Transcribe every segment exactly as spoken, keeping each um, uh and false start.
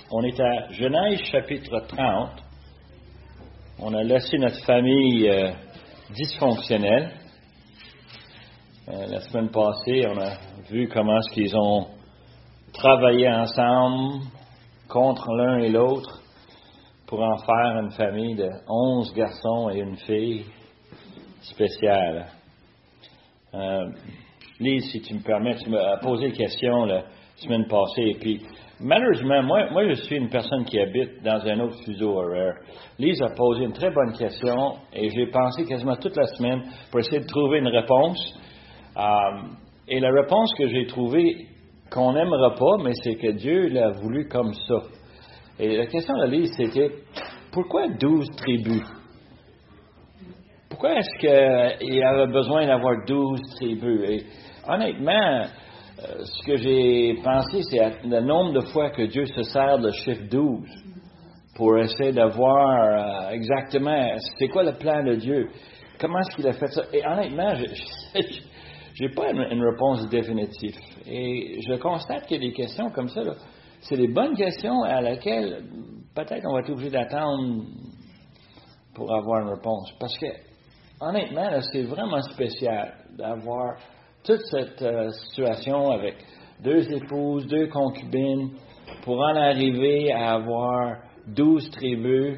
On est à Genèse chapitre trente. On a laissé notre famille euh, dysfonctionnelle. Euh, la semaine passée, on a vu comment est-ce qu'ils ont travaillé ensemble contre l'un et l'autre pour en faire une famille de onze garçons et une fille spéciale. Euh, Lise, si tu me permets, tu m'as posé une question la semaine passée, et puis malheureusement, moi, moi je suis une personne qui habite dans un autre fuseau horaire. Lise a posé une très bonne question, et j'ai pensé quasiment toute la semaine pour essayer de trouver une réponse. Euh, et la réponse que j'ai trouvée, qu'on n'aimera pas, mais c'est que Dieu l'a voulu comme ça. Et la question de Lise, c'était, pourquoi douze tribus? Pourquoi est-ce qu'il y avait besoin d'avoir douze tribus? Et honnêtement, euh, ce que j'ai pensé, c'est le nombre de fois que Dieu se sert de chiffre douze pour essayer de voir euh, exactement c'est quoi le plan de Dieu. Comment est-ce qu'il a fait ça? Et honnêtement, je n'ai pas une, une réponse définitive. Et je constate qu'il y a des questions comme ça, là, c'est des bonnes questions à laquelle peut-être on va être obligé d'attendre pour avoir une réponse. Parce que, honnêtement, là, c'est vraiment spécial d'avoir toute cette euh, situation avec deux épouses, deux concubines, pour en arriver à avoir douze tribus.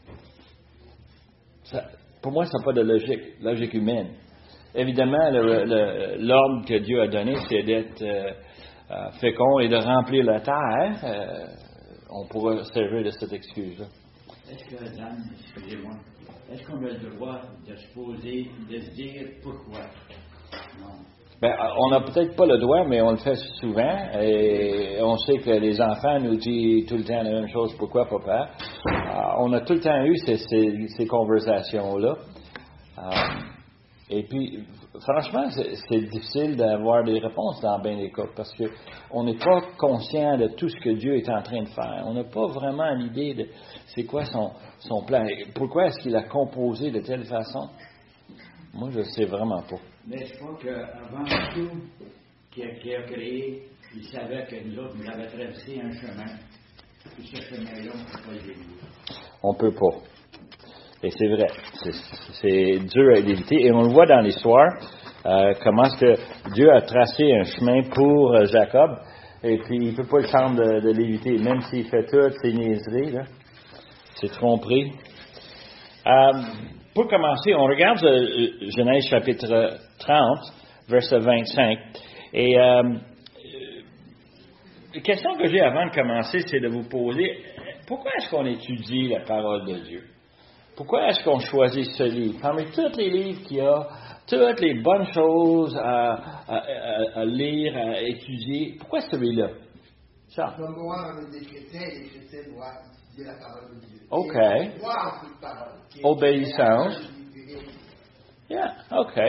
Ça, pour moi, ça n'a pas de logique, logique humaine. Évidemment, le, le, l'ordre que Dieu a donné, c'est d'être euh, euh, fécond et de remplir la terre. Euh, on pourra servir de cette excuse-là. Est-ce que, Dan, excusez-moi, est-ce qu'on a le droit de se poser, de se dire pourquoi? Non. Ben, on n'a peut-être pas le droit, mais on le fait souvent. Et on sait que les enfants nous disent tout le temps la même chose. Pourquoi, papa? Euh, on a tout le temps eu ces, ces, ces conversations-là. Euh, et puis, franchement, c'est, c'est difficile d'avoir des réponses dans bien des cas, parce que on n'est pas conscient de tout ce que Dieu est en train de faire. On n'a pas vraiment l'idée de c'est quoi son, son plan. Pourquoi est-ce qu'il a composé de telle façon? Moi, je ne sais vraiment pas. Mais je crois qu'avant tout, qu'il a, qu'il a créé, il savait que nous autres, nous avions traversé un chemin. Et ce chemin-là, on ne peut pas le dévier. On ne peut pas. Et c'est vrai. C'est, c'est dur à éviter. Et on le voit dans l'histoire, euh, comment est-ce que Dieu a tracé un chemin pour euh, Jacob, et puis il ne peut pas le temps de, de l'éviter, même s'il fait toutes ces niaiseries, là, ses tromperies. Euh, pour commencer, on regarde euh, Genèse chapitre trente, verset vingt-cinq. Et euh, la question que j'ai avant de commencer, c'est de vous poser, pourquoi est-ce qu'on étudie la parole de Dieu? Pourquoi est-ce qu'on choisit ce livre? Parmi tous les livres qu'il y a, toutes les bonnes choses à, à, à, à lire, à étudier, pourquoi celui-là? Ça. Comme moi, les chrétiens, les chrétiens doivent étudier la parole de Dieu. OK. Et croire cette parole. Obéissance. Yeah, OK.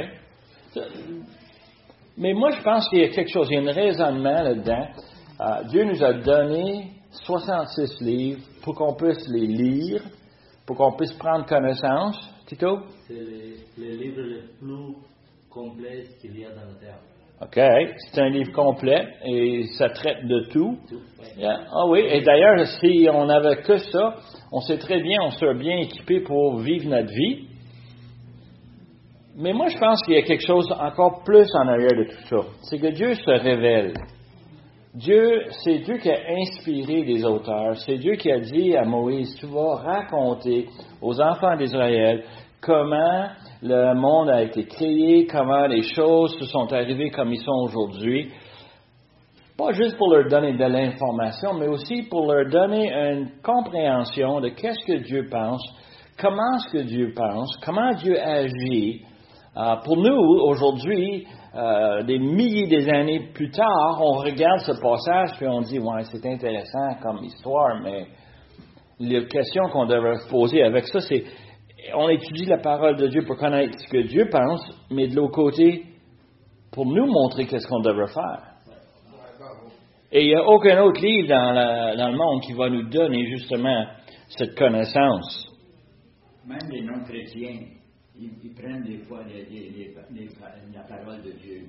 Mais moi, je pense qu'il y a quelque chose, il y a un raisonnement là-dedans. Uh, Dieu nous a donné soixante-six livres pour qu'on puisse les lire, pour qu'on puisse prendre connaissance. Tito? C'est les, les livres les plus complets qu'il y a dans la terre. OK. C'est un livre complet et ça traite de tout. Yeah. Ah oui. Et d'ailleurs, si on n'avait que ça, on sait très bien, on serait bien équipé pour vivre notre vie. Mais moi, je pense qu'il y a quelque chose encore plus en arrière de tout ça. C'est que Dieu se révèle. Dieu, c'est Dieu qui a inspiré les auteurs. C'est Dieu qui a dit à Moïse, tu vas raconter aux enfants d'Israël comment le monde a été créé, comment les choses se sont arrivées comme ils sont aujourd'hui. Pas juste pour leur donner de l'information, mais aussi pour leur donner une compréhension de qu'est-ce que Dieu pense, comment est-ce que Dieu pense, comment Dieu agit. Euh, pour nous, aujourd'hui, euh, des milliers d'années plus tard, on regarde ce passage et on dit, ouais, c'est intéressant comme histoire, mais la question qu'on devrait se poser avec ça, c'est, on étudie la parole de Dieu pour connaître ce que Dieu pense, mais de l'autre côté, pour nous montrer qu'est-ce qu'on devrait faire. Et il n'y a aucun autre livre dans, la, dans le monde qui va nous donner justement cette connaissance. Même les non-chrétiens, ils, ils prennent des fois les, les, les, les, la parole de Dieu.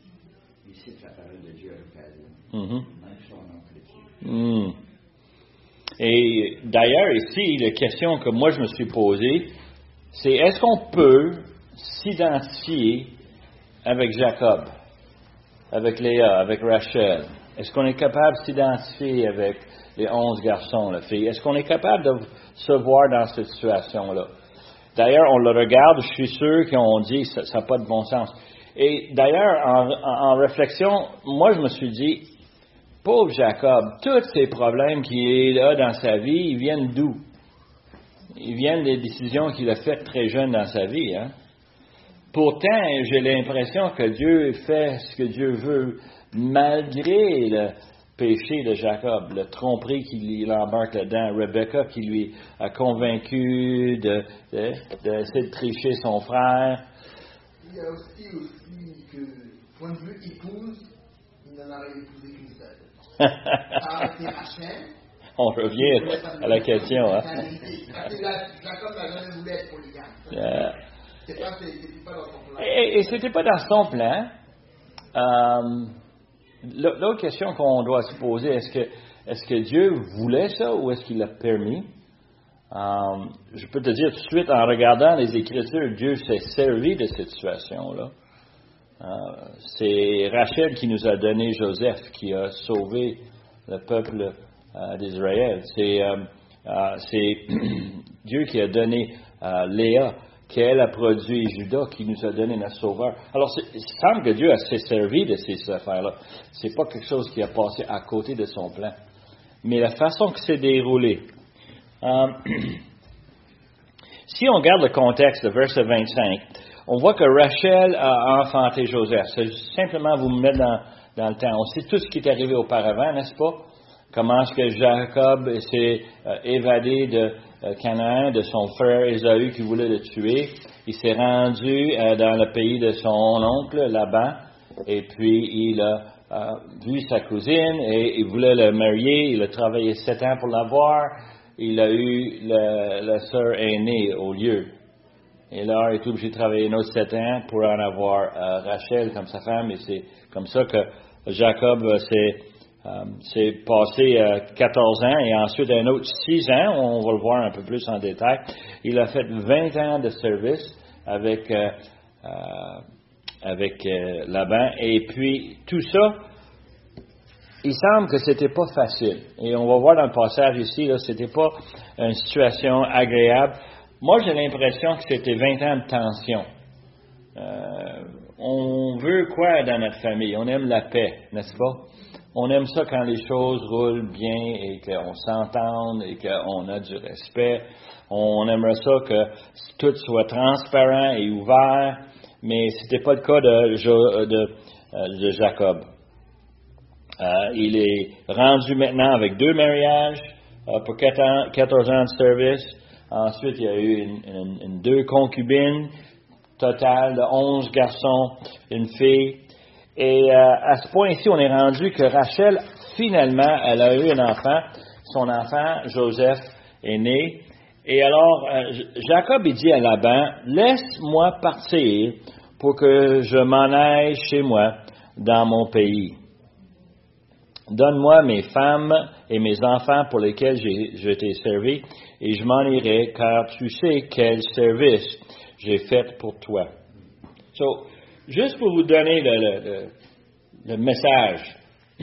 Ils citent la parole de Dieu à l'occasion. Mm-hmm. Même si on non-chrétiens. Mm. Et d'ailleurs, ici, la question que moi je me suis posée, c'est est-ce qu'on peut s'identifier avec Jacob, avec Léa, avec Rachel? Est-ce qu'on est capable de s'identifier avec les onze garçons, la fille? Est-ce qu'on est capable de se voir dans cette situation-là? D'ailleurs, on le regarde, je suis sûr qu'on dit que ça n'a pas de bon sens. Et d'ailleurs, en, en, en réflexion, moi je me suis dit, pauvre Jacob, tous ces problèmes qu'il a dans sa vie, ils viennent d'où? Ils viennent des décisions qu'il a faites très jeune dans sa vie. Hein? Pourtant, j'ai l'impression que Dieu fait ce que Dieu veut, malgré le péché de Jacob, le tromperie qu'il embarque là-dedans, Rebecca qui lui a convaincu de, de, d'essayer de tricher son frère. Il y a aussi, aussi que, point de vue épouse, il n'en aurait épousé qu'une seule. Ça a été Rachel. On revient à la question. Hein? Jacob n'a jamais voulu être polygame. Yeah. C'était pas, c'était pas dans son plan. Et, et c'était pas dans son plan. Euh, L'autre question qu'on doit se poser, est-ce que, est-ce que Dieu voulait ça ou est-ce qu'il l'a permis? Euh, je peux te dire tout de suite, en regardant les Écritures, Dieu s'est servi de cette situation-là. Euh, c'est Rachel qui nous a donné Joseph, qui a sauvé le peuple euh, d'Israël. C'est, euh, euh, c'est Dieu qui a donné euh, Léa, qu'elle a produit Judas, qui nous a donné notre sauveur. Alors, il semble que Dieu a s'est servi de ces affaires-là. C'est pas quelque chose qui a passé à côté de son plan. Mais la façon que c'est déroulé. Euh, si on regarde le contexte de verset vingt-cinq, on voit que Rachel a enfanté Joseph. C'est simplement vous mettre dans, dans le temps. On sait tout ce qui est arrivé auparavant, n'est-ce pas? Comment est-ce que Jacob s'est euh, évadé de euh, Canaan, de son frère Ésaü qui voulait le tuer. Il s'est rendu euh, dans le pays de son oncle, Laban, et puis il a euh, vu sa cousine et il voulait le marier. Il a travaillé sept ans pour l'avoir. Il a eu le, la sœur aînée au lieu. Et là, il est obligé de travailler un autre sept ans pour en avoir euh, Rachel comme sa femme. Et c'est comme ça que Jacob euh, s'est, euh, s'est passé euh, quatorze ans et ensuite un autre six ans. On va le voir un peu plus en détail. Il a fait vingt ans de service avec, euh, euh, avec euh, Laban. Et puis, tout ça, il semble que c'était pas facile. Et on va voir dans le passage ici, là, c'était pas une situation agréable. Moi, j'ai l'impression que c'était vingt ans de tension. Euh, on veut quoi dans notre famille? On aime la paix, n'est-ce pas? On aime ça quand les choses roulent bien et qu'on s'entende et qu'on a du respect. On aimerait ça que tout soit transparent et ouvert, mais c'était pas le cas de, de, de Jacob. Euh, il est rendu maintenant avec deux mariages euh, pour quatorze ans de service. Ensuite, il y a eu une, une, une, deux concubines, total de onze garçons, une fille. Et euh, à ce point-ci, on est rendu que Rachel, finalement, elle a eu un enfant. Son enfant, Joseph, est né. Et alors, euh, Jacob, il dit à Laban, « Laisse-moi partir pour que je m'en aille chez moi dans mon pays. Donne-moi mes femmes et mes enfants pour lesquels j'ai, je t'ai servi, et je m'en irai, car tu sais quel service j'ai fait pour toi. » So, juste pour vous donner le, le, le, le message,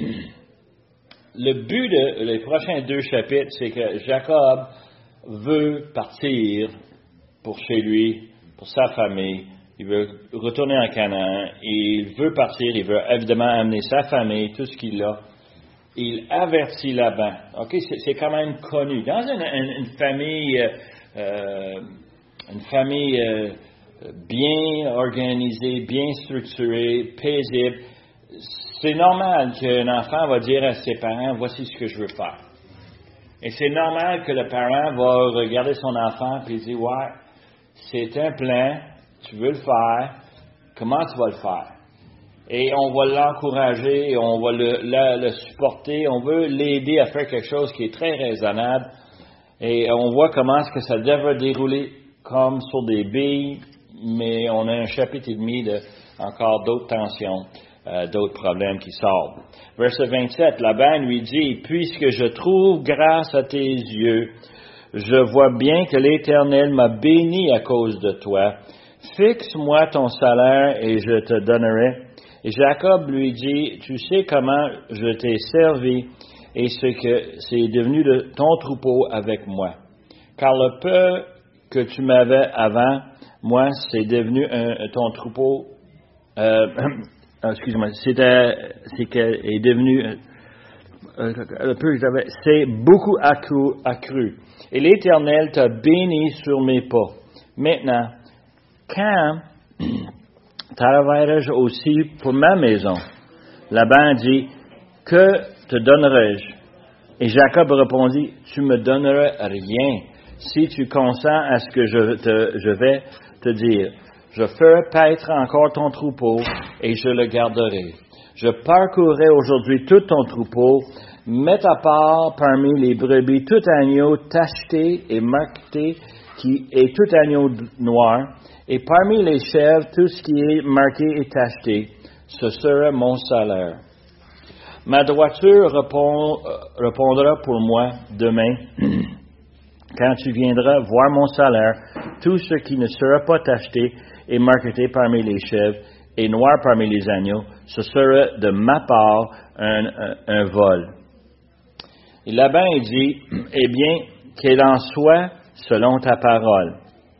le but de les prochains deux chapitres, c'est que Jacob veut partir pour chez lui, pour sa famille. Il veut retourner en Canaan. Il veut partir. Il veut évidemment amener sa famille, tout ce qu'il a. Il avertit Laban. OK, c'est, c'est quand même connu. Dans une, une, une famille, euh, une famille euh, bien organisée, bien structurée, paisible, c'est normal qu'un enfant va dire à ses parents, voici ce que je veux faire. Et c'est normal que le parent va regarder son enfant et dire, ouais, c'est un plan, tu veux le faire, comment tu vas le faire? Et on va l'encourager, on va le, le, le supporter, on veut l'aider à faire quelque chose qui est très raisonnable. Et on voit comment est-ce que ça devrait dérouler comme sur des billes, mais on a un chapitre et demi de encore d'autres tensions euh, d'autres problèmes qui sortent. Verset vingt-sept, Laban lui dit, « Puisque je trouve grâce à tes yeux, je vois bien que l'Éternel m'a béni à cause de toi. Fixe-moi ton salaire et je te donnerai. » Et Jacob lui dit, « Tu sais comment je t'ai servi et ce que c'est devenu de ton troupeau avec moi. Car le peu que tu m'avais avant, moi, c'est devenu un, ton troupeau, euh, excuse-moi, c'était, c'est que est devenu, euh, le peu que j'avais, c'est beaucoup accru, accru. Et l'Éternel t'a béni sur mes pas. Maintenant, quand travaillerai-je aussi pour ma maison? » Laban dit, « Que te donnerai-je? » Et Jacob répondit, « Tu me donneras rien si tu consens à ce que je, te, je vais te dire. Je ferai paître encore ton troupeau et je le garderai. Je parcourrai aujourd'hui tout ton troupeau, mets à part parmi les brebis tout agneau tacheté et marqueté qui est tout agneau noir, et parmi les chèvres tout ce qui est marqué et tacheté. Ce sera mon salaire. Ma droiture répond, répondra pour moi demain, quand tu viendras voir mon salaire, tout ce qui ne sera pas tacheté et marqueté parmi les chèvres et noir parmi les agneaux, ce sera de ma part un, un, un vol. » Et Laban dit, « Eh bien, qu'il en soit selon ta parole. »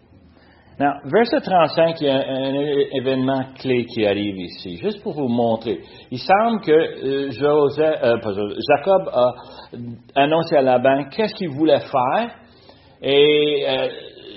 Now, verset trente-cinq, il y a un, un événement clé qui arrive ici, juste pour vous montrer. Il semble que euh, Joseph, euh, pas Joseph, Jacob a annoncé à Laban qu'est-ce qu'il voulait faire, et euh,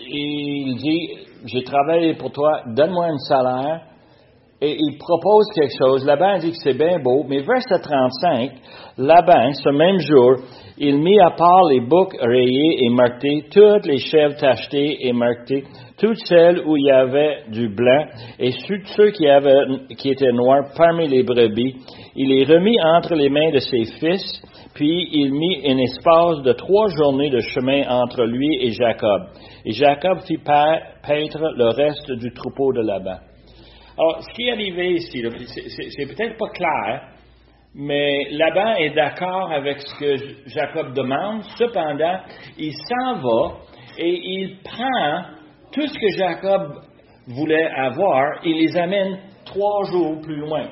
il dit, « J'ai travaillé pour toi, donne-moi un salaire. » Et il propose quelque chose. Laban dit que c'est bien beau, mais verset trente-cinq, Laban, ce même jour, il mit à part les boucs rayés et marquetés, toutes les chèvres tachetées et marquetées, toutes celles où il y avait du blanc, et ceux qui, avaient, qui étaient noirs parmi les brebis. Il les remit entre les mains de ses fils, puis il mit un espace de trois journées de chemin entre lui et Jacob. Et Jacob fit paître le reste du troupeau de Laban. Alors, ce qui est arrivé ici, là, c'est, c'est, c'est peut-être pas clair, mais Laban est d'accord avec ce que Jacob demande. Cependant, il s'en va et il prend tout ce que Jacob voulait avoir, il les amène trois jours plus loin.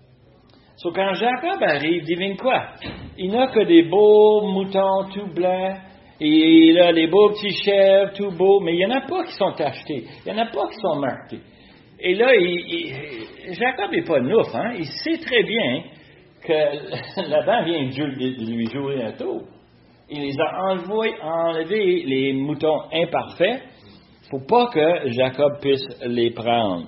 So, quand Jacob arrive, devine quoi? Il n'a que des beaux moutons tout blancs, et il a les beaux petits chèvres tout beaux, mais il n'y en a pas qui sont achetés, il n'y en a pas qui sont marqués. Et là, il, il, Jacob n'est pas nouf, hein? Il sait très bien que Laban vient de lui jouer un tour. Il les a envoyés, enlevé les moutons imparfaits pour pas que Jacob puisse les prendre.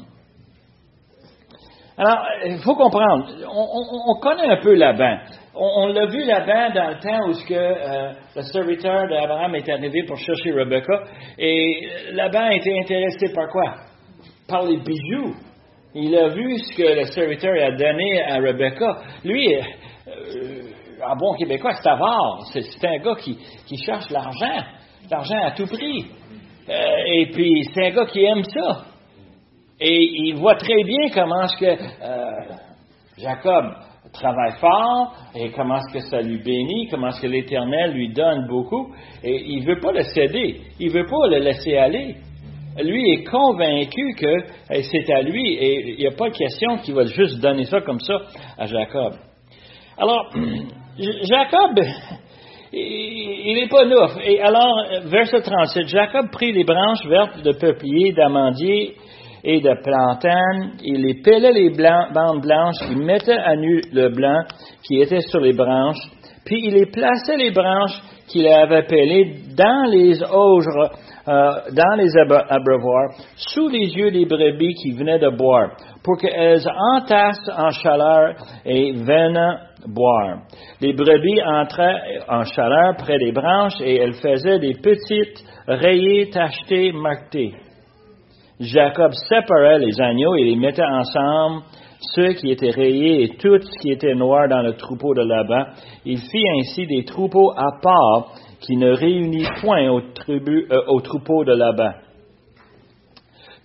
Alors, il faut comprendre, on, on, on connaît un peu Laban. On, on l'a vu Laban dans le temps où ce que, euh, le serviteur d'Abraham est arrivé pour chercher Rebecca, et Laban était intéressé par quoi? Par les bijoux. Il a vu ce que le serviteur a donné à Rebecca. Lui, euh, en bon québécois, c'est avare. C'est, c'est un gars qui, qui cherche l'argent. L'argent à tout prix. Euh, et puis, c'est un gars qui aime ça. Et il voit très bien comment est-ce que euh, Jacob travaille fort et comment est-ce que ça lui bénit, comment est-ce que l'Éternel lui donne beaucoup. Et il ne veut pas le céder. Il ne veut pas le laisser aller. Lui est convaincu que c'est à lui et il n'y a pas de question qu'il va juste donner ça comme ça à Jacob. Alors, Jacob, il n'est pas neuf. Et alors, verset trente-sept, Jacob prit les branches vertes de peuplier, d'amandier et de platane, il les pelait les blancs, bandes blanches, il mettait à nu le blanc qui était sur les branches, puis il les plaçait les branches qu'il avait pelées dans les auges, euh, dans les abreuvoirs, sous les yeux des brebis qui venaient de boire, pour qu'elles entassent en chaleur et viennent boire. Les brebis entraient en chaleur près des branches et elles faisaient des petites rayées, tachetées, marquetées. Jacob séparait les agneaux et les mettait ensemble, ceux qui étaient rayés et tout ce qui était noir dans le troupeau de Laban. Il fit ainsi des troupeaux à part qui ne réunit point au, tribu, euh, au troupeau de Laban.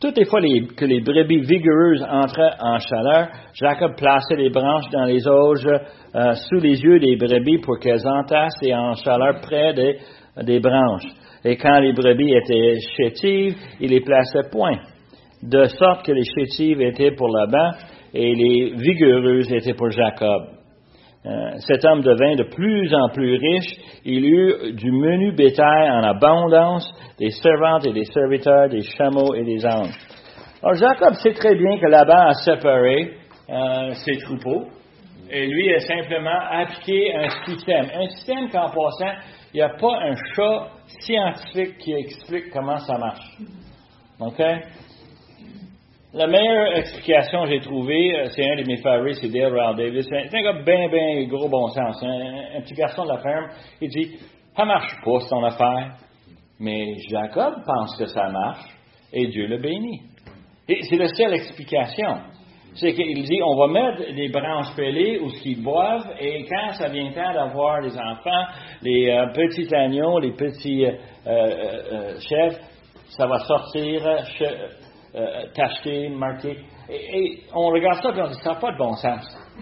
Toutes les fois les, que les brebis vigoureuses entraient en chaleur, Jacob plaçait les branches dans les auges euh, sous les yeux des brebis pour qu'elles entassent et en chaleur près des, des branches. Et quand les brebis étaient chétives, il les plaçait point, de sorte que les chétives étaient pour Laban et les vigoureuses étaient pour Jacob. Euh, cet homme devint de plus en plus riche. Il eut du menu bétail en abondance, des servantes et des serviteurs, des chameaux et des ânes. Alors Jacob sait très bien que Laban a séparé euh, ses troupeaux et lui a simplement appliqué un système. Un système qu'en passant, il n'y a pas un chat scientifique qui explique comment ça marche. OK? La meilleure explication que j'ai trouvée, c'est un de mes favoris, c'est Dale Rowell Davis. C'est un gars bien, bien gros bon sens. Un, un petit garçon de la ferme. Il dit, ça marche pas, son affaire. Mais Jacob pense que ça marche et Dieu le bénit. Et c'est la seule explication. C'est qu'il dit, on va mettre des branches pelées où ils boivent et quand ça vient temps d'avoir les enfants, les euh, petits agneaux, les petits euh, euh, chèvres, ça va sortir che- Euh, tacheté, marqué. Et, et on regarde ça et on dit, ça n'a pas de bon sens.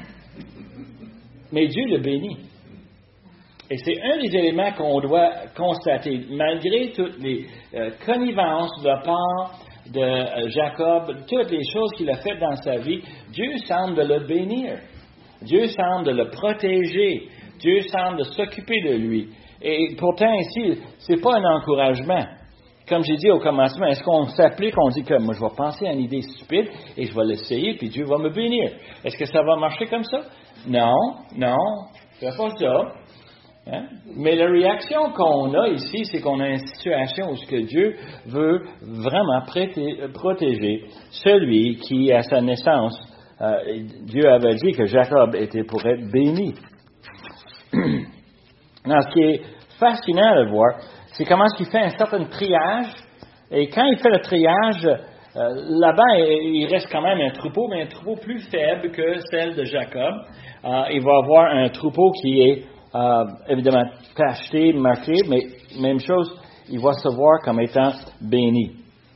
Mais Dieu le bénit. Et c'est un des éléments qu'on doit constater. Malgré toutes les euh, connivences de la part de euh, Jacob, toutes les choses qu'il a faites dans sa vie, Dieu semble le bénir. Dieu semble le protéger. Dieu semble s'occuper de lui. Et pourtant ici, c'est pas un encouragement. Comme j'ai dit au commencement, est-ce qu'on s'applique, on dit que moi je vais penser à une idée stupide et je vais l'essayer puis Dieu va me bénir. Est-ce que ça va marcher comme ça? Non, non, c'est pas ça. Hein? Mais la réaction qu'on a ici, c'est qu'on a une situation où ce que Dieu veut vraiment prêter, protéger celui qui, à sa naissance, euh, Dieu avait dit que Jacob était pour être béni. Non, ce qui est fascinant de voir, c'est comment il fait un certain triage. Et quand il fait le triage, euh, là-bas, il reste quand même un troupeau, mais un troupeau plus faible que celle de Jacob. Euh, il va avoir un troupeau qui est euh, évidemment tacheté, marqué, mais même chose, il va se voir comme étant béni.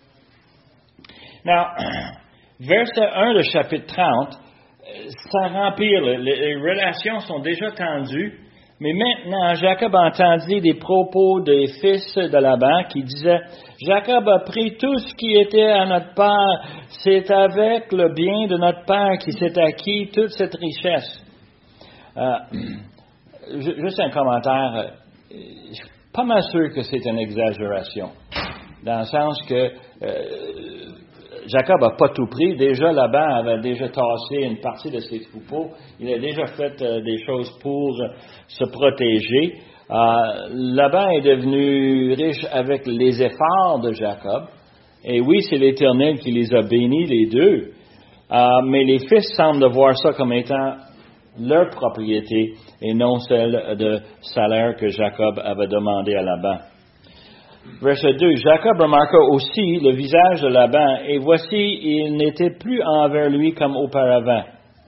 Now, verset un de chapitre trente, ça rempire, les, les relations sont déjà tendues. Mais maintenant, Jacob entendit des propos des fils de Laban qui disaient, Jacob a pris tout ce qui était à notre part. C'est avec le bien de notre père qui s'est acquis toute cette richesse. Euh, juste un commentaire. Je suis pas mal sûr que c'est une exagération. Dans le sens que euh, Jacob n'a pas tout pris. Déjà, Laban avait déjà tassé une partie de ses troupeaux. Il a déjà fait euh, des choses pour euh, se protéger. Euh, Laban est devenu riche avec les efforts de Jacob. Et oui, c'est l'Éternel qui les a bénis, les deux. Euh, mais les fils semblent voir ça comme étant leur propriété et non celle de salaire que Jacob avait demandé à Laban. Verset deux, Jacob remarqua aussi le visage de Laban, et voici, il n'était plus envers lui comme auparavant.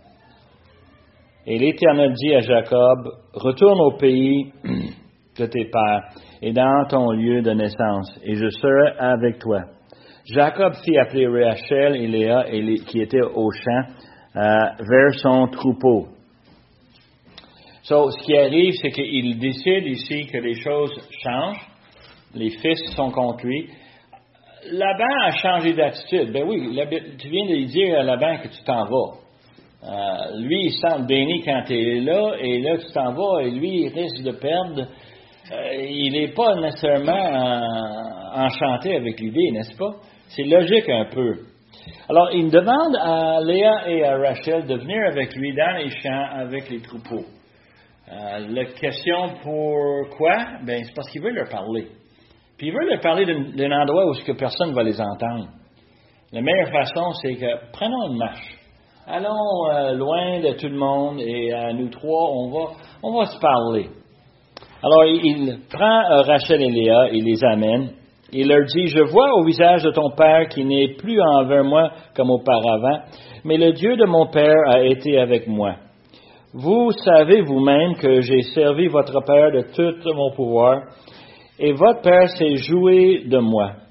Et l'Éternel dit à Jacob, retourne au pays de tes pères et dans ton lieu de naissance, et je serai avec toi. Jacob fit appeler Rachel et Léa, et les, qui étaient au champ, euh, vers son troupeau. So, ce qui arrive, c'est qu'il décide ici que les choses changent. Les fils sont contre lui. Laban a changé d'attitude. Ben oui, tu viens de lui dire à Laban que tu t'en vas. Euh, lui, il semble béni quand tu es là, et là, tu t'en vas, et lui, il risque de perdre. Euh, il n'est pas nécessairement en, enchanté avec l'idée, n'est-ce pas? C'est logique un peu. Alors, il demande à Léa et à Rachel de venir avec lui dans les champs avec les troupeaux. Euh, la question pourquoi? Ben, c'est parce qu'il veut leur parler. Puis il veut leur parler d'un, d'un endroit où ce que personne ne va les entendre. La meilleure façon, c'est que prenons une marche. Allons euh, loin de tout le monde et à nous trois, on va, on va se parler. Alors, il, il prend euh, Rachel et Léa et les amène. Il leur dit, je vois au visage de ton père qui n'est plus envers moi comme auparavant, mais le Dieu de mon père a été avec moi. Vous savez vous-même que j'ai servi votre père de tout mon pouvoir, et votre père s'est joué de moi.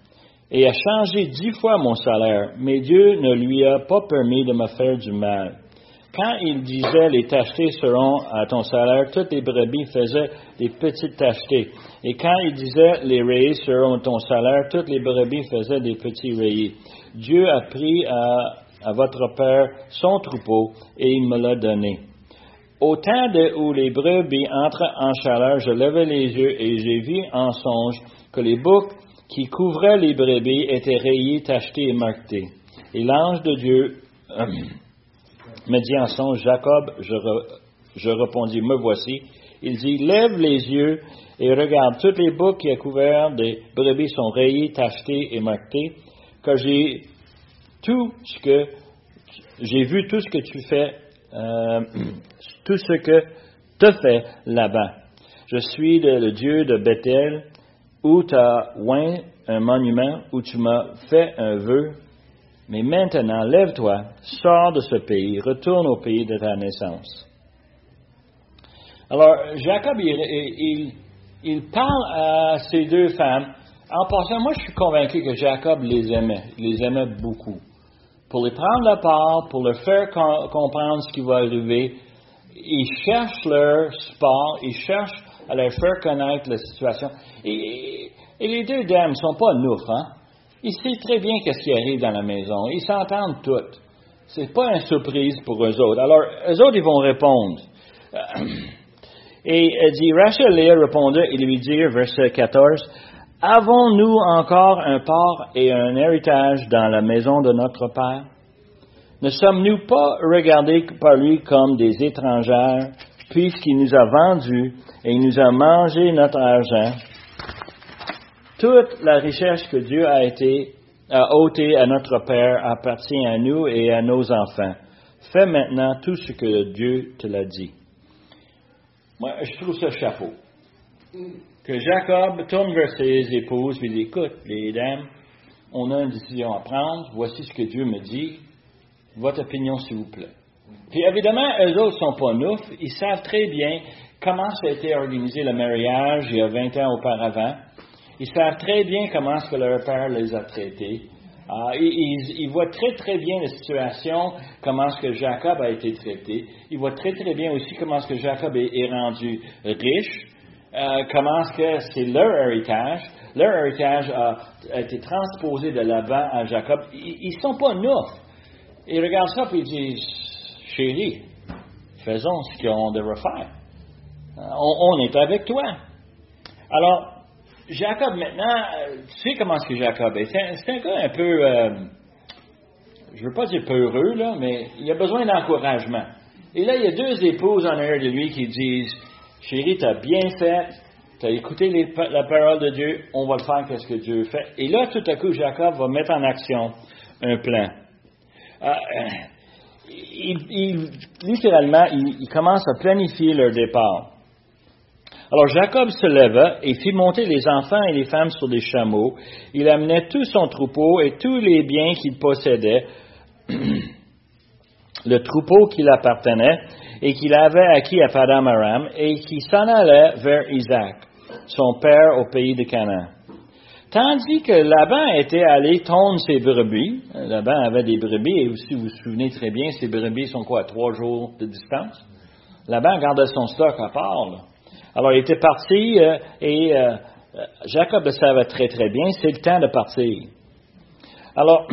et a changé dix fois mon salaire, mais Dieu ne lui a pas permis de me faire du mal. Quand il disait les tachetés seront à ton salaire, toutes les brebis faisaient des petites tachetés. Et quand il disait les rayés seront à ton salaire, toutes les brebis faisaient des petits rayés. Dieu a pris à, à votre père son troupeau et il me l'a donné. Au temps de, où les brebis entrent en chaleur, je levai les yeux et j'ai vu en songe que les boucs qui couvraient les brebis étaient rayés, tachetés et marqués. Et l'ange de Dieu euh, me dit en songe, Jacob, je, re, je répondis, me voici. Il dit, lève les yeux et regarde, toutes les boucs qui ont couvert des brebis sont rayés, tachetés et marqués, que j'ai tout ce que j'ai vu tout ce que tu fais, euh, tout ce que tu fais là-bas. Je suis le, le Dieu de Bethel, où tu as oint un monument, où tu m'as fait un vœu. Mais maintenant, lève-toi, sors de ce pays, retourne au pays de ta naissance. Alors, Jacob, il, il, il parle à ces deux femmes. En passant, moi, je suis convaincu que Jacob les aimait, les aimait beaucoup. Pour les prendre à part, pour leur faire com- comprendre ce qui va arriver, il cherche leur sport, il cherche à leur faire connaître la situation. Et, et les deux dames ne sont pas noufs, hein? Ils savent très bien qu'est-ce qui arrive dans la maison. Ils s'entendent toutes. C'est pas une surprise pour eux autres. Alors, eux autres, ils vont répondre. Et elle dit, Rachel Léa répondait et lui dit, verset quatorze, « Avons-nous encore un part et un héritage dans la maison de notre Père? Ne sommes-nous pas regardés par lui comme des étrangères, puisqu'il nous a vendus et il nous a mangé notre argent? » Toute la richesse que Dieu a été a ôtée à notre Père appartient à nous et à nos enfants. Fais maintenant tout ce que Dieu te l'a dit. Moi, je trouve ça chapeau. Que Jacob tourne vers ses épouses et dit, écoute, les dames, on a une décision à prendre. Voici ce que Dieu me dit. Votre opinion, s'il vous plaît. Puis évidemment, eux autres ne sont pas noufs. Ils savent très bien comment ça a été organisé le mariage il y a vingt ans auparavant. Ils savent très bien comment est-ce que leur père les a traités. Uh, ils, ils, ils voient très, très bien la situation, comment est-ce que Jacob a été traité. Ils voient très, très bien aussi comment est-ce que Jacob est, est rendu riche, uh, comment est-ce que c'est leur héritage. Leur héritage a, a été transposé de là-bas à Jacob. Ils ne sont pas noufs. Ils regardent ça et ils disent, chérie, faisons ce qu'on devrait faire. Uh, on, on est avec toi. Alors, Jacob, maintenant, tu sais comment est-ce que Jacob est. C'est un, c'est un gars un peu, euh, je ne veux pas dire peureux, là, mais il a besoin d'encouragement. Et là, il y a deux épouses en arrière de lui qui disent, chérie, tu as bien fait, tu as écouté les, la parole de Dieu, on va le faire, qu'est-ce que Dieu fait. Et là, tout à coup, Jacob va mettre en action un plan. Euh, il, il, littéralement, il, il commence à planifier leur départ. Alors Jacob se leva et fit monter les enfants et les femmes sur des chameaux. Il amenait tout son troupeau et tous les biens qu'il possédait, le troupeau qui appartenait et qu'il avait acquis à Paddan Aram, et qui s'en allait vers Isaac, son père au pays de Canaan. Tandis que Laban était allé tondre ses brebis. Laban avait des brebis, et si vous vous souvenez très bien, ces brebis sont quoi, trois jours de distance? Laban gardait son stock à part, là. Alors, il était parti euh, et euh, Jacob le savait très, très bien. C'est le temps de partir. Alors,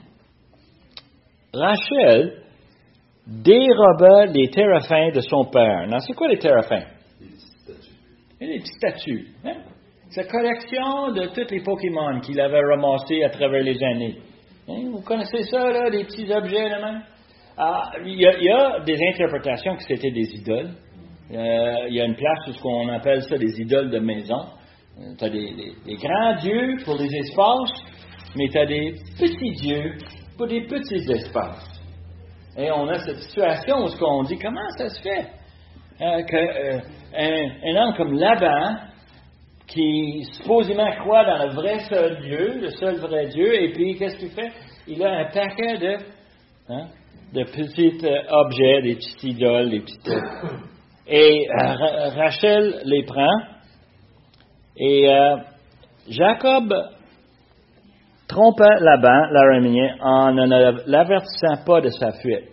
Rachel déroba les téraphins de son père. Non, c'est quoi les téraphins? Des petites statues. Les petites statues. Hein? C'est la collection de tous les Pokémon qu'il avait ramassés à travers les années. Hein? Vous connaissez ça, là, des petits objets, là, même? Ah, il y a, il y a des interprétations que c'était des idoles. Euh, il y a une place où ce qu'on appelle ça des idoles de maison. Euh, tu as des, des, des grands dieux pour les espaces, mais tu as des petits dieux pour des petits espaces. Et on a cette situation où ce qu'on dit, comment ça se fait euh, qu'un euh, un homme comme Laban, qui supposément croit dans le vrai seul Dieu, le seul vrai Dieu, et puis qu'est-ce qu'il fait? Il a un paquet de, hein, de petits euh, objets, des petites idoles, des petites... Euh, Et euh, Rachel les prend. Et euh, Jacob trompa Laban, l'araméen, en ne l'avertissant pas de sa fuite.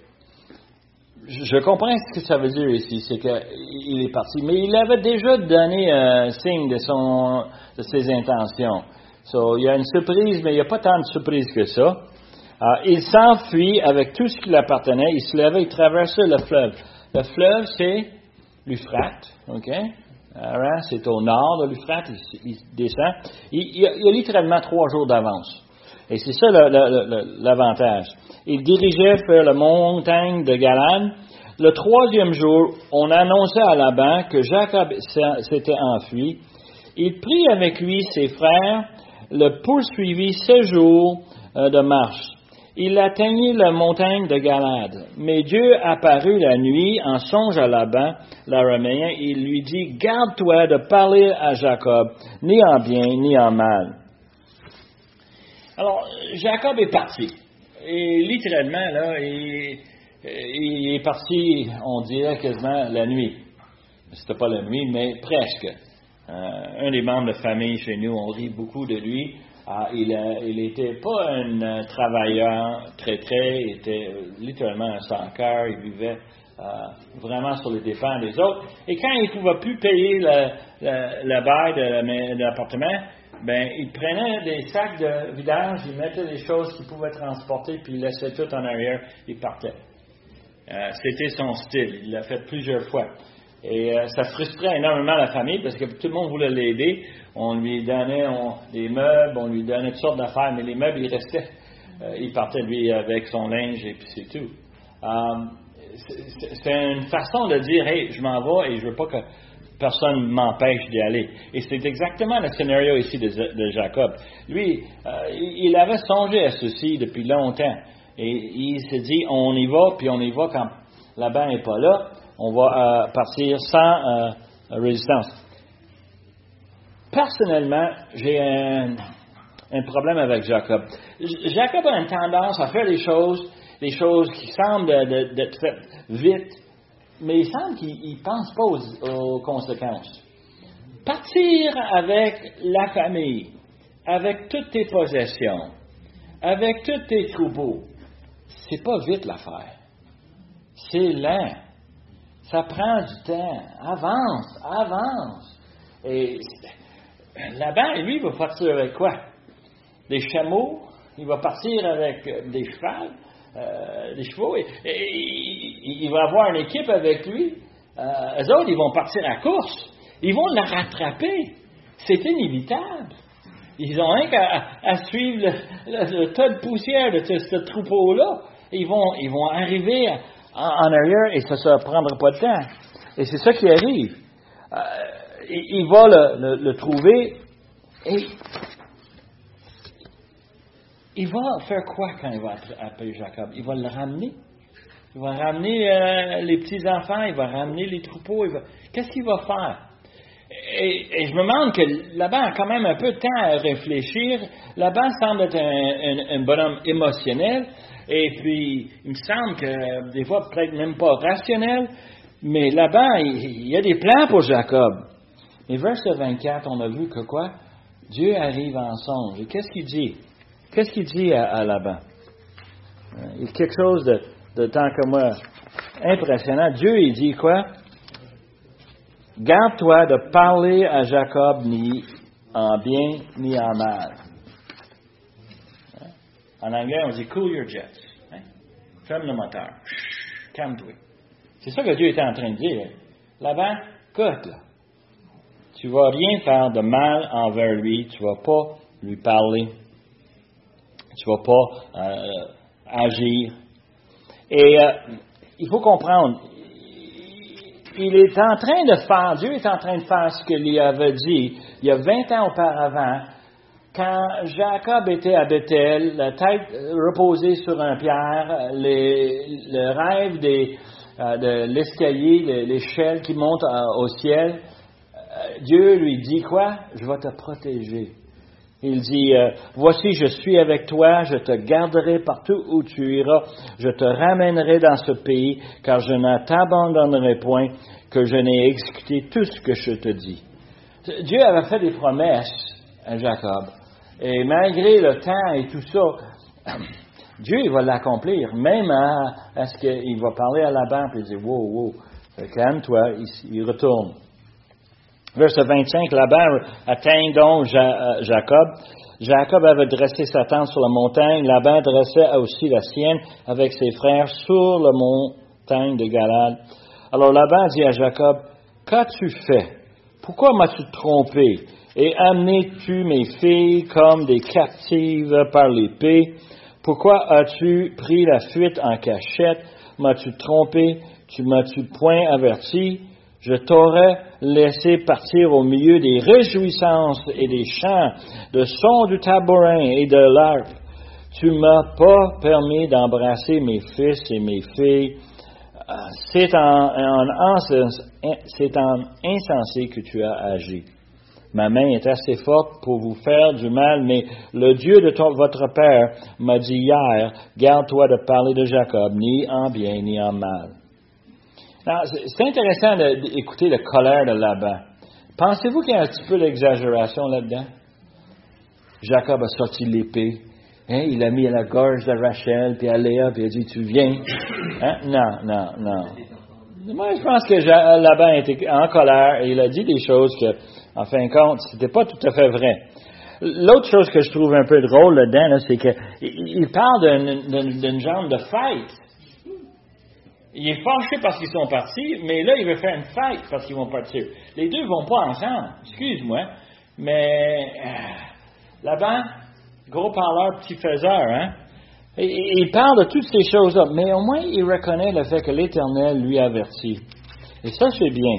Je comprends ce que ça veut dire ici, c'est qu'il est parti, mais il avait déjà donné un signe de, son, de ses intentions. So, il y a une surprise, mais il n'y a pas tant de surprise que ça. Uh, il s'enfuit avec tout ce qui lui appartenait, il se levait, il traversait le fleuve. Le fleuve, c'est l'Euphrate, ok? Alors, c'est au nord de l'Euphrate, il, il descend. Il, il, a, il a littéralement trois jours d'avance. Et c'est ça le, le, le, l'avantage. Il dirigeait vers la montagne de Galad. Le troisième jour, on annonçait à Laban que Jacob s'était enfui. Il prit avec lui ses frères, le poursuivit sept jours euh, de marche. Il atteignit la montagne de Galad. Mais Dieu apparut la nuit en songe à Laban, l'araméen. Il lui dit, « Garde-toi de parler à Jacob, ni en bien, ni en mal. » Alors, Jacob est parti. Et littéralement, là, il, il est parti, on dirait quasiment la nuit. C'était pas la nuit, mais presque. Euh, un des membres de famille chez nous, on rit beaucoup de lui. Ah, il n'était pas un euh, travailleur très très, il était euh, littéralement un sans cœur, il vivait euh, vraiment sur les dépens des autres. Et quand il ne pouvait plus payer le, le, le bail de, de l'appartement, ben il prenait des sacs de vidange, il mettait les choses qu'il pouvait transporter, puis il laissait tout en arrière, il partait. Euh, c'était son style, il l'a fait plusieurs fois. Et euh, ça frustrait énormément la famille parce que tout le monde voulait l'aider. On lui donnait on, des meubles, on lui donnait toutes sortes d'affaires, mais les meubles, ils restaient. Euh, il partait, lui, avec son linge et puis c'est tout. Um, c'est, c'est une façon de dire, « Hey, je m'en vais et je veux pas que personne m'empêche d'y aller. » Et c'est exactement le scénario ici de, de Jacob. Lui, euh, il avait songé à ceci depuis longtemps. Et il s'est dit, on y va, puis on y va quand Laban n'est pas là. On va euh, partir sans euh, résistance. Personnellement, j'ai un, un problème avec Jacob. J- Jacob a une tendance à faire des choses, des choses qui semblent d'être faites vite, mais il semble qu'il ne pense pas aux, aux conséquences. Partir avec la famille, avec toutes tes possessions, avec tous tes troupeaux, c'est pas vite l'affaire. C'est lent. Ça prend du temps. Avance, avance. Et Laban, lui, il va partir avec quoi? Des chameaux. Il va partir avec des chevaux. Euh, des chevaux. Et, et, et, il va avoir une équipe avec lui. Euh, eux autres, ils vont partir à course. Ils vont la rattraper. C'est inévitable. Ils ont rien qu'à à suivre le, le, le tas de poussière de ce, ce troupeau-là. Ils vont, ils vont arriver à, en arrière et ça ne prendra pas de temps. Et c'est ça qui arrive. Euh, il, il va le, le, le trouver et il va faire quoi quand il va appeler Jacob? Il va le ramener. Il va ramener euh, les petits-enfants, il va ramener les troupeaux. Il va... Qu'est-ce qu'il va faire? Et, et je me demande que Laban a quand même un peu de temps à réfléchir. Laban semble être un, un, un bonhomme émotionnel. Et puis, il me semble que des fois, peut-être même pas rationnel, mais là-bas, il, il y a des plans pour Jacob. Mais verset vingt-quatre, on a vu que quoi? Dieu arrive en songe. Et qu'est-ce qu'il dit? Qu'est-ce qu'il dit à, à Laban? Il y a quelque chose de, de tant que moi impressionnant. Dieu, il dit quoi? Garde-toi de parler à Jacob ni en bien ni en mal. En anglais, on dit « cool your jets hein? ». Ferme le moteur. Chut, calme-toi. C'est ça que Dieu était en train de dire. Laban, écoute, là. Tu ne vas rien faire de mal envers lui. Tu ne vas pas lui parler. Tu ne vas pas euh, agir. Et euh, il faut comprendre, il est en train de faire, Dieu est en train de faire ce qu'il lui avait dit il y a vingt ans auparavant. Quand Jacob était à Bethel, la tête reposée sur un pierre, les, le rêve des, euh, de l'escalier, l'échelle qui monte euh, au ciel, euh, Dieu lui dit quoi? Je vais te protéger. Il dit, euh, voici, je suis avec toi, je te garderai partout où tu iras, je te ramènerai dans ce pays, car je ne t'abandonnerai point, que je n'ai exécuté tout ce que je te dis. Dieu avait fait des promesses à Jacob. Et malgré le temps et tout ça, Dieu, il va l'accomplir. Même à, à ce qu'il va parler à Laban, puis il dit, wow, wow, calme-toi, il, il retourne. Verset vingt-cinq, Laban atteint donc Jacob. Jacob avait dressé sa tente sur la montagne. Laban dressait aussi la sienne avec ses frères sur la montagne de Galad. Alors Laban dit à Jacob, qu'as-tu fait? Pourquoi m'as-tu trompé? Et amené-tu mes filles comme des captives par l'épée? Pourquoi as-tu pris la fuite en cachette? M'as-tu trompé? Tu m'as-tu point averti? Je t'aurais laissé partir au milieu des réjouissances et des chants, de sons du tambourin et de l'harpe. Tu m'as pas permis d'embrasser mes fils et mes filles. C'est en, en, c'est en insensé que tu as agi. Ma main est assez forte pour vous faire du mal, mais le Dieu de ton, votre père m'a dit hier, garde-toi de parler de Jacob, ni en bien, ni en mal. Alors, c'est intéressant d'écouter la colère de Laban. Pensez-vous qu'il y a un petit peu d'exagération là-dedans? Jacob a sorti l'épée. Hein, il l'a mis à la gorge de Rachel, puis à Léa, puis il a dit, tu viens? Hein? Non, non, non. Moi, je pense que Laban était en colère et il a dit des choses que, en fin de compte, c'était pas tout à fait vrai. L'autre chose que je trouve un peu drôle là-dedans, là, c'est qu'il parle d'une, d'une genre de fête. Il est fâché parce qu'ils sont partis, mais là, il veut faire une fête parce qu'ils vont partir. Les deux ne vont pas ensemble. Excuse-moi, mais euh, Laban, gros parleur, petit faiseur, hein? Et, et, il parle de toutes ces choses-là, mais au moins, il reconnaît le fait que l'Éternel lui avertit. Et ça, c'est bien.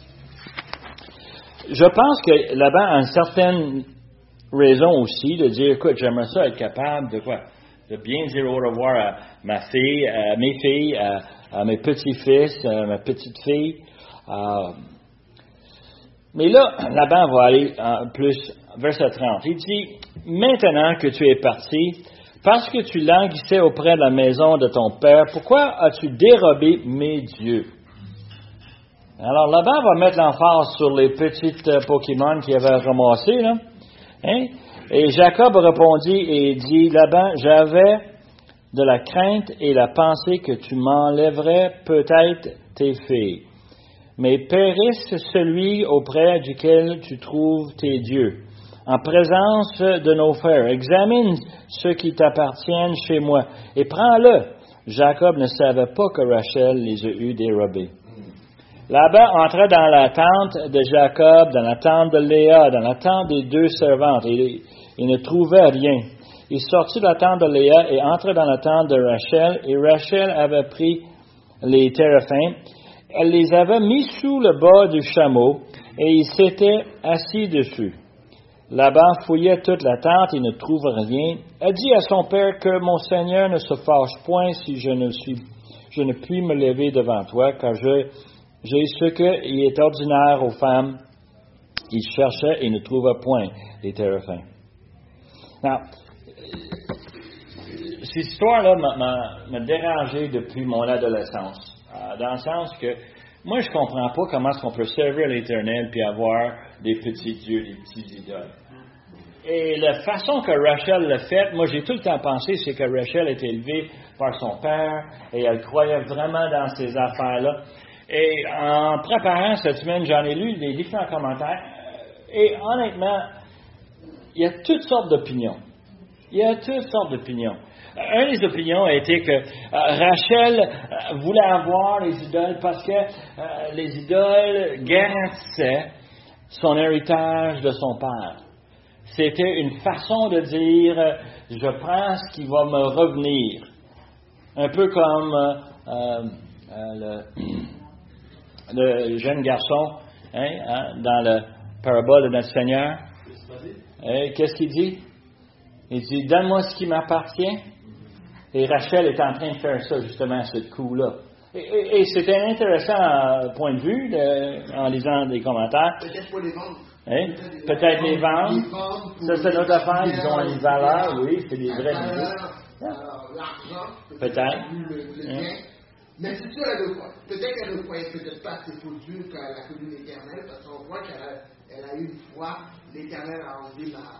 Je pense que Laban a une certaine raison aussi de dire, écoute, j'aimerais ça être capable de quoi? De bien dire au revoir à ma fille, à mes filles, à, à mes petits-fils, à ma petite-fille. Euh, mais là, Laban va aller en plus, verset trente. Il dit, maintenant que tu es parti, parce que tu languissais auprès de la maison de ton père, pourquoi as-tu dérobé mes dieux? Alors, Laban va mettre l'emphase sur les petites euh, Pokémon qu'il avait ramassées, là. Hein? Et Jacob répondit et dit, Laban, j'avais de la crainte et la pensée que tu m'enlèverais peut-être tes filles. Mais périsse celui auprès duquel tu trouves tes dieux. En présence de nos frères, examine ceux qui t'appartiennent chez moi et prends-le. Jacob ne savait pas que Rachel les a eu dérobés. Laban entra dans la tente de Jacob, dans la tente de Léa, dans la tente des deux servantes, et il ne trouvait rien. Il sortit de la tente de Léa et entra dans la tente de Rachel, et Rachel avait pris les téréphins. Elle les avait mis sous le bas du chameau, et il s'était assis dessus. Laban fouillait toute la tente et ne trouva rien. Elle dit à son père que mon Seigneur ne se fâche point si je ne suis, je ne puis me lever devant toi, car je J'ai ce qui est ordinaire aux femmes. Il cherchait et ne trouva point les téréphins. Alors, cette histoire-là m'a, m'a, m'a dérangé depuis mon adolescence. Euh, dans le sens que moi, je ne comprends pas comment est-ce qu'on peut servir l'Éternel puis avoir des petits dieux, des petits idoles. Et la façon que Rachel l'a fait, moi, j'ai tout le temps pensé, c'est que Rachel est élevée par son père et elle croyait vraiment dans ces affaires-là. Et en préparant cette semaine, j'en ai lu des différents commentaires. Et honnêtement, il y a toutes sortes d'opinions. Il y a toutes sortes d'opinions. Une des opinions a été que euh, Rachel euh, voulait avoir les idoles parce que euh, les idoles garantissaient son héritage de son père. C'était une façon de dire, euh, je prends ce qui va me revenir. Un peu comme euh, euh, euh, le... le jeune garçon, hein, hein, dans la parabole de notre Seigneur. Hein, qu'est-ce qu'il dit? Il dit, donne-moi ce qui m'appartient. Et Rachel est en train de faire ça, justement, à ce coup-là. Et, et, et c'était un intéressant point de vue, de, en lisant des commentaires. Peut-être pour les vendre. Hein? Peut-être les vendre. Ça, c'est notre affaire. Ils ont une valeur, oui, c'est des vrais bijoux. L'argent. Peut-être. Le, le hein? Mais c'est sûr, elle ne peut-être qu'elle ne croyait peut-être pas assez pour Dieu quand elle a connu l'Éternel, parce qu'on voit qu'elle a, elle a eu une foi, l'Éternel a enlevé ma, ma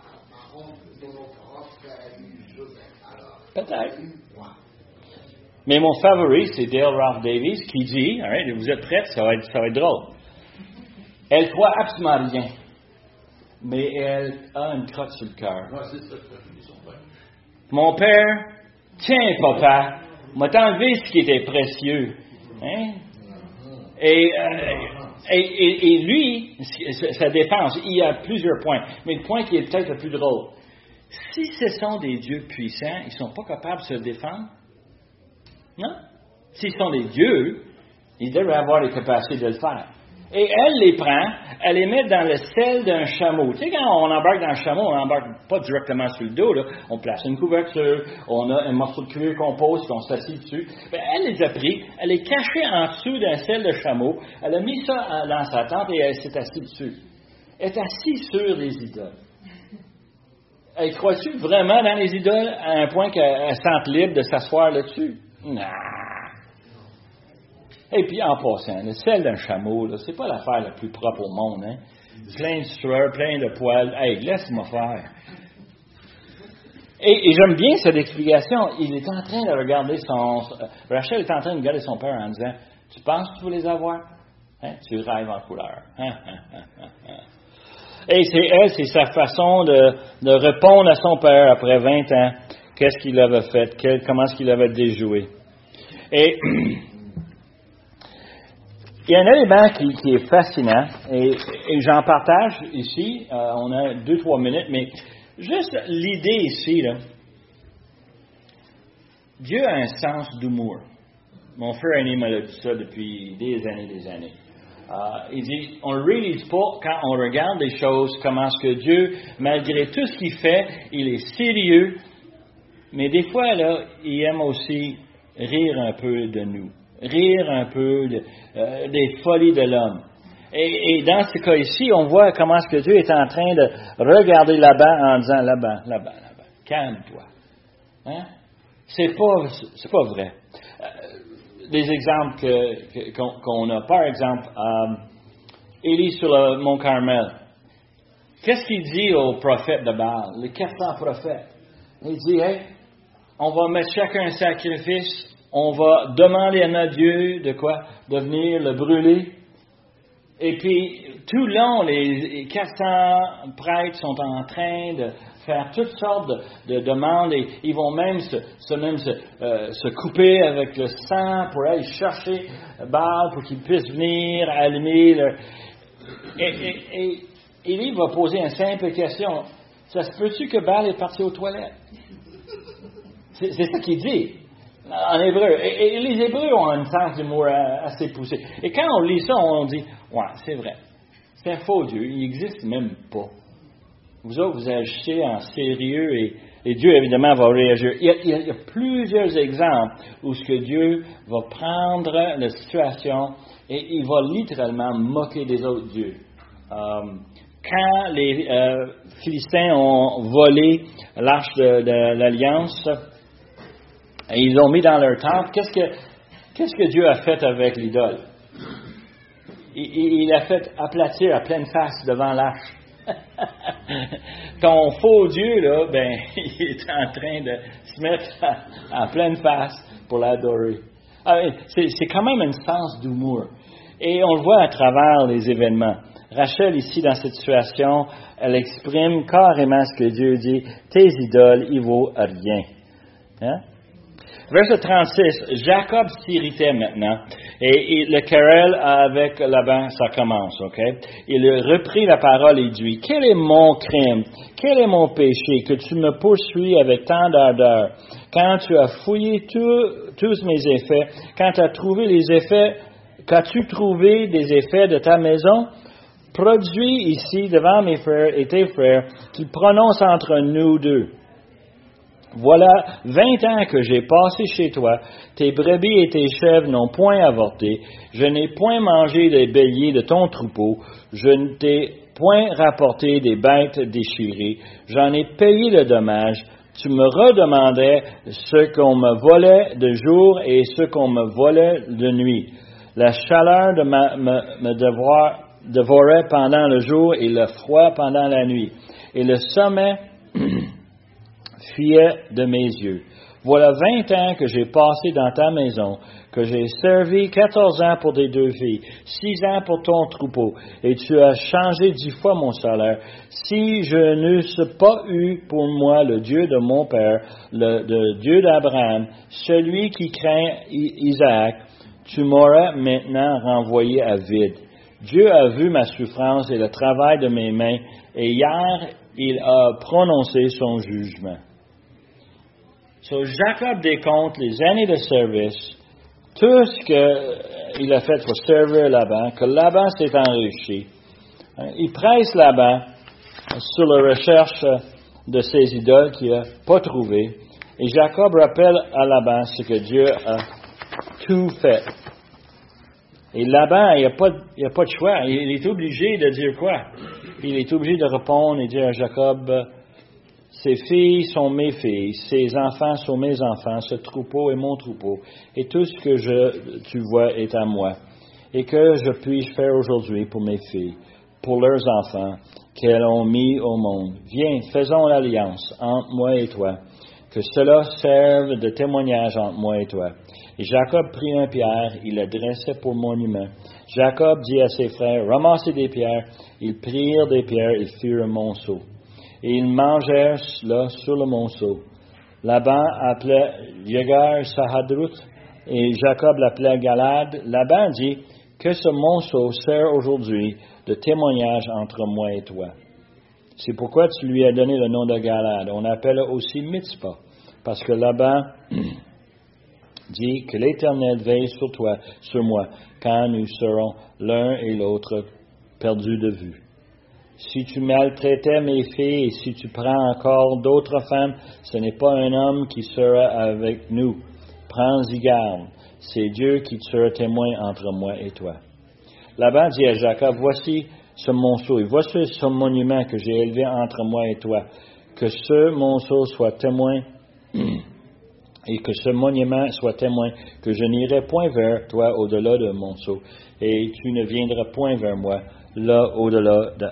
propre, dans nos propres eu Joseph. Alors, Peut-être. Ouais. Mais mon favori, c'est Dale Ralph Davis qui dit, all right, vous êtes prêts, ça va être, ça va être drôle. Elle croit absolument rien, mais elle a une crotte sur le cœur. Ouais, c'est ça que dit son père. Mon père, tiens papa, m'a enlevé ce qui était précieux. Hein? Et, euh, et, et, et lui, sa défense, il y a plusieurs points. Mais le point qui est peut-être le plus drôle, si ce sont des dieux puissants, ils ne sont pas capables de se défendre? Non? S'ils sont des dieux, ils devraient avoir les capacités de le faire. Et elle les prend, elle les met dans le sel d'un chameau. Tu sais, quand on embarque dans le chameau, on n'embarque pas directement sur le dos, là. On place une couverture, on a un morceau de cuir qu'on pose, puis on s'assied dessus. Bien, elle les a pris, elle les cachait en dessous d'un sel de chameau, elle a mis ça dans sa tente et elle s'est assise dessus. Elle est assise sur les idoles. Elle croit-tu vraiment dans les idoles à un point qu'elle se sente libre de s'asseoir là-dessus? Non. Et puis, en passant, le sel d'un chameau, là, c'est pas l'affaire la plus propre au monde, hein? Plein de sueur, plein de poils. Hey, laisse-moi faire. Et, et j'aime bien cette explication. Il est en train de regarder son... Rachel est en train de regarder son père en disant, tu penses que tu veux les avoir? Hein? Tu rêves en couleur. Hein, hein, hein, hein, hein. Et c'est elle, c'est sa façon de, de répondre à son père après vingt ans. Qu'est-ce qu'il avait fait? Quel, comment est-ce qu'il avait déjoué? Et... il y a un élément qui, qui est fascinant, et, et j'en partage ici, euh, on a deux, trois minutes, mais juste l'idée ici, là, Dieu a un sens d'humour. Mon frère aîné m'a dit ça depuis des années et des années. Euh, il dit, on ne réalise pas quand on regarde des choses, comment est-ce que Dieu, malgré tout ce qu'il fait, il est sérieux, mais des fois, là, il aime aussi rire un peu de nous. Rire un peu de, euh, des folies de l'homme. Et, et dans ce cas ici, on voit comment est-ce que Dieu est en train de regarder là-bas en disant là-bas, là-bas, là-bas, calme-toi. Hein? C'est pas, c'est pas vrai. Euh, des exemples que, que, qu'on, qu'on a, par exemple, euh, Élie sur le mont Carmel. Qu'est-ce qu'il dit aux prophètes de Baal, les quatre cents prophètes? Il dit, hey, on va mettre chacun un sacrifice. On va demander à notre Dieu de quoi? De venir le brûler. Et puis, tout le long, les quatre cents prêtres sont en train de faire toutes sortes de, de demandes et ils vont même se, se, même se, euh, se couper avec le sang pour aller chercher Baal pour qu'il puisse venir allumer. Le... Et, et, et Élie va poser une simple question. Ça se peut-tu que Baal est parti aux toilettes? C'est, c'est ça qu'il dit. En hébreu. Et, et les Hébreux ont un sens d'humour assez poussé. Et quand on lit ça, on dit, ouais, c'est vrai. C'est un faux Dieu. Il n'existe même pas. Vous autres, vous agissez en sérieux et, et Dieu, évidemment, va réagir. Il y, a, il, y a, il y a plusieurs exemples où ce que Dieu va prendre la situation et il va littéralement moquer des autres dieux. Euh, quand les euh, Philistins ont volé l'arche de, de l'Alliance, et ils l'ont mis dans leur temple. Qu'est-ce que, qu'est-ce que Dieu a fait avec l'idole? Il, il a fait aplatir à pleine face devant l'arche. Ton faux Dieu, là, ben, il est en train de se mettre à, à pleine face pour l'adorer. Ah, c'est, c'est quand même un sens d'humour. Et on le voit à travers les événements. Rachel, ici, dans cette situation, elle exprime carrément ce que Dieu dit. Tes idoles, ils vaut rien. Hein? Verset trente-six, Jacob s'irritait maintenant, et, et le querelle avec Laban, ça commence, ok? Il reprit la parole et dit, quel est mon crime? Quel est mon péché que tu me poursuis avec tant d'ardeur? Quand tu as fouillé tout, tous mes effets, quand tu as trouvé les effets, qu'as-tu trouvé des effets de ta maison? Produis ici devant mes frères et tes frères, qu'ils prononcent entre nous deux. Voilà vingt ans que j'ai passé chez toi, tes brebis et tes chèvres n'ont point avorté, je n'ai point mangé des béliers de ton troupeau, je ne t'ai point rapporté des bêtes déchirées, j'en ai payé le dommage, tu me redemandais ce qu'on me volait de jour et ce qu'on me volait de nuit. La chaleur de ma, me, me devoir, dévorait pendant le jour et le froid pendant la nuit. Et le sommeil fuyait de mes yeux. Voilà vingt ans que j'ai passé dans ta maison, que j'ai servi quatorze ans pour tes deux filles, six ans pour ton troupeau, et tu as changé dix fois mon salaire. Si je n'eusse pas eu pour moi le Dieu de mon père, le, le Dieu d'Abraham, celui qui craint Isaac, tu m'aurais maintenant renvoyé à vide. Dieu a vu ma souffrance et le travail de mes mains, et hier il a prononcé son jugement. So, Jacob décompte les années de service, tout ce qu'il a fait pour servir Laban, que Laban s'est enrichi. Il presse Laban sur la recherche de ses idoles qu'il n'a pas trouvées. Et Jacob rappelle à Laban ce que Dieu a tout fait. Et Laban, il n'a pas, il a pas de choix. Il est obligé de dire quoi? Il est obligé de répondre et dire à Jacob, ses filles sont mes filles, ses enfants sont mes enfants, ce troupeau est mon troupeau, et tout ce que je, tu vois est à moi. Et que je puis faire aujourd'hui pour mes filles, pour leurs enfants, qu'elles ont mis au monde. Viens, faisons l'alliance entre moi et toi, que cela serve de témoignage entre moi et toi. Et Jacob prit un pierre, il le dressait pour monument. Jacob dit à ses frères, ramassez des pierres. Ils prirent des pierres, ils firent un monceau. Et ils mangèrent là sur le monceau. Laban appelait Yegar Sahadruth et Jacob l'appelait Galad. Laban dit que ce monceau sert aujourd'hui de témoignage entre moi et toi. C'est pourquoi tu lui as donné le nom de Galad. On appelle aussi Mitzpah, parce que Laban dit que l'Éternel veille sur toi, sur moi, quand nous serons l'un et l'autre perdus de vue. Si tu maltraitais mes filles et si tu prends encore d'autres femmes, ce n'est pas un homme qui sera avec nous. Prends-y garde. C'est Dieu qui sera témoin entre moi et toi. Laban dit à Jacob, voici ce monceau et voici ce monument que j'ai élevé entre moi et toi. Que ce monceau soit témoin et que ce monument soit témoin que je n'irai point vers toi au-delà de monceau et tu ne viendras point vers moi là au-delà de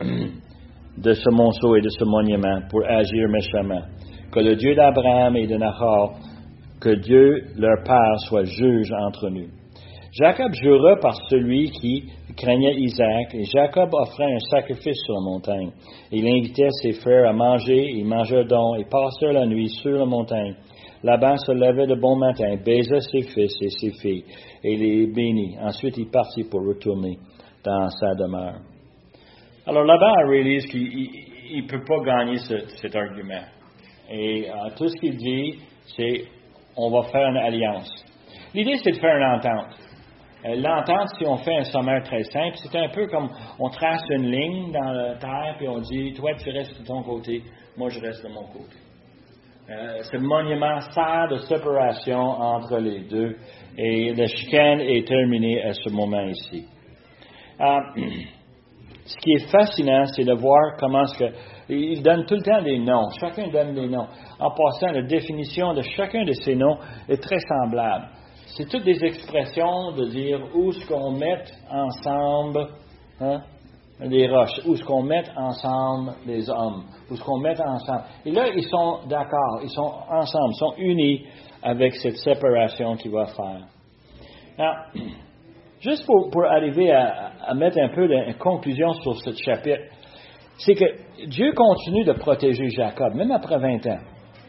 de ce monceau et de ce monument pour agir méchamment. Que le Dieu d'Abraham et de Nahor, que Dieu leur Père soit juge entre nous. Jacob jura par celui qui craignait Isaac, et Jacob offrait un sacrifice sur la montagne. Il invitait ses frères à manger, ils mangèrent donc et passèrent la nuit sur la montagne. Laban se levait de bon matin, baisa ses fils et ses filles, et les bénit. Ensuite, il partit pour retourner dans sa demeure. Alors Laban réalise qu'il ne peut pas gagner ce, cet argument. Et euh, tout ce qu'il dit, c'est on va faire une alliance. L'idée, c'est de faire une entente. Euh, l'entente, si on fait un sommaire très simple, c'est un peu comme on trace une ligne dans la terre, puis on dit, toi, tu restes de ton côté, moi, je reste de mon côté. Euh, ce monument sert de séparation entre les deux, et la chicane est terminée à ce moment ici. Euh, Ce qui est fascinant, c'est de voir comment est-ce que il donne tout le temps des noms. Chacun donne des noms. En passant, la définition de chacun de ces noms est très semblable. C'est toutes des expressions de dire où est-ce qu'on met ensemble hein, les roches, où est-ce qu'on met ensemble les hommes, où est-ce qu'on met ensemble. Et là, ils sont d'accord, ils sont ensemble, ils sont unis avec cette séparation qu'il va faire. Alors, juste pour, pour arriver à, à mettre un peu de conclusion sur ce chapitre, c'est que Dieu continue de protéger Jacob, même après vingt ans.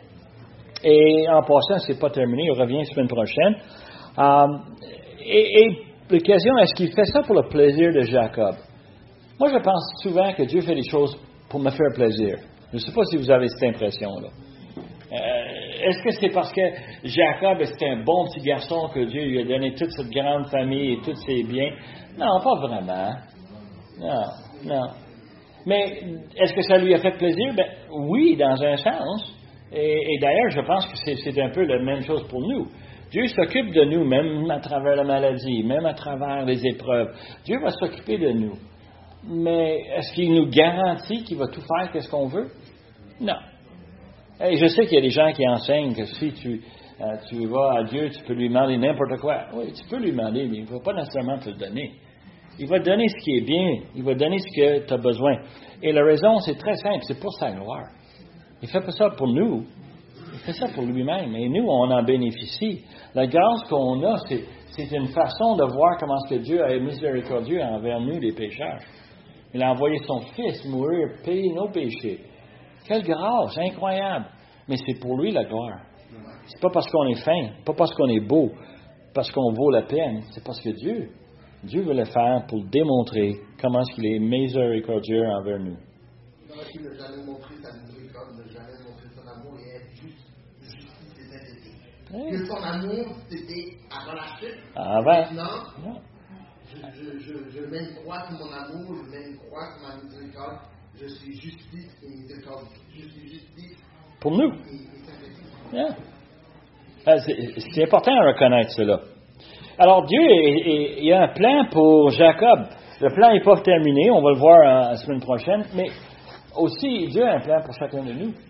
Et en passant, c'est pas terminé, il revient la semaine prochaine. Um, et, et la question, est-ce qu'il fait ça pour le plaisir de Jacob? Moi, je pense souvent que Dieu fait des choses pour me faire plaisir. Je ne sais pas si vous avez cette impression-là. Euh, est-ce que c'est parce que Jacob était un bon petit garçon que Dieu lui a donné toute cette grande famille et tous ses biens? Non, pas vraiment. Non, non. Mais est-ce que ça lui a fait plaisir? Ben oui, dans un sens. Et, et d'ailleurs, je pense que c'est, c'est un peu la même chose pour nous. Dieu s'occupe de nous, même à travers la maladie, même à travers les épreuves. Dieu va s'occuper de nous. Mais est-ce qu'il nous garantit qu'il va tout faire qu'est-ce qu'on veut? Non. Et je sais qu'il y a des gens qui enseignent que si tu, euh, tu vas à Dieu, tu peux lui demander n'importe quoi. Oui, tu peux lui demander, mais il ne va pas nécessairement te le donner. Il va te donner ce qui est bien. Il va te donner ce que tu as besoin. Et la raison, c'est très simple, c'est pour sa gloire. Il ne fait pas ça pour nous. Il fait ça pour lui-même. Et nous, on en bénéficie. La grâce qu'on a, c'est, c'est une façon de voir comment est-ce que Dieu est miséricordieux envers nous, les pécheurs. Il a envoyé son Fils mourir, payer nos péchés. Quelle grâce, incroyable. Mais c'est pour lui la gloire. C'est pas parce qu'on est fin, pas parce qu'on est beau, parce qu'on vaut la peine. C'est parce que Dieu, Dieu veut le faire pour démontrer comment est-ce qu'il est miséricordieux envers nous. Il n'a jamais montré sa miséricorde, il n'a jamais montré son amour et être juste, justice et sainteté. Oui. Que son amour, c'était avant la chute. Avant. Maintenant, Non. je, je, je, je mets une croix sur mon amour, je mets une croix sur ma miséricorde. Je suis justice et miséricorde. Je suis justice Pour nous. et, et sainteté. Yeah. Ah, C'est, c'est important de reconnaître cela. Alors, Dieu, est, est, il a un plan pour Jacob. Le plan n'est pas terminé, on va le voir euh, la semaine prochaine, mais aussi, Dieu a un plan pour chacun de nous.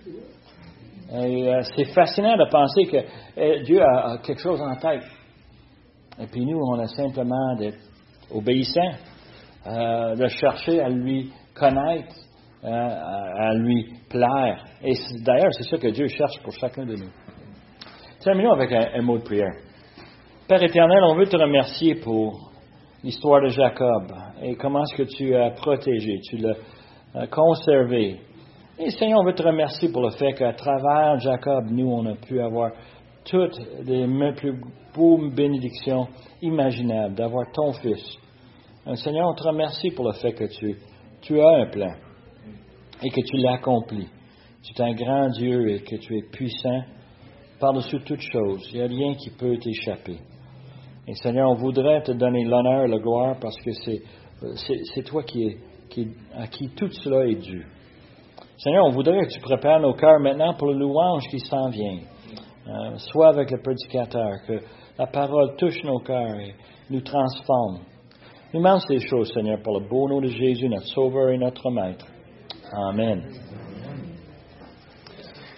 Et, euh, c'est fascinant de penser que euh, Dieu a, a quelque chose en tête. Et puis nous, on a simplement d'être obéissants, euh, de chercher à lui connaître, euh, à, à lui plaire. Et c'est, d'ailleurs, c'est ça que Dieu cherche pour chacun de nous. Terminons avec un, un mot de prière. Père éternel, on veut te remercier pour l'histoire de Jacob et comment est-ce que tu as protégé, tu l'as euh, conservé. Et Seigneur, on veut te remercier pour le fait qu'à travers Jacob, nous, on a pu avoir toutes les plus beaux bénédictions imaginables, d'avoir ton Fils. Euh, Seigneur, on te remercie pour le fait que tu, tu as un plan et que tu l'accomplis. Tu es un grand Dieu et que tu es puissant par-dessus toutes choses. Il n'y a rien qui peut t'échapper. Et Seigneur, on voudrait te donner l'honneur et la gloire parce que c'est, c'est, c'est toi qui est, qui, à qui tout cela est dû. Seigneur, on voudrait que tu prépares nos cœurs maintenant pour le louange qui s'en vient. Euh, soit avec le prédicateur, que la parole touche nos cœurs et nous transforme. Nous demandons ces choses, Seigneur, pour le beau nom de Jésus, notre Sauveur et notre Maître. Amen.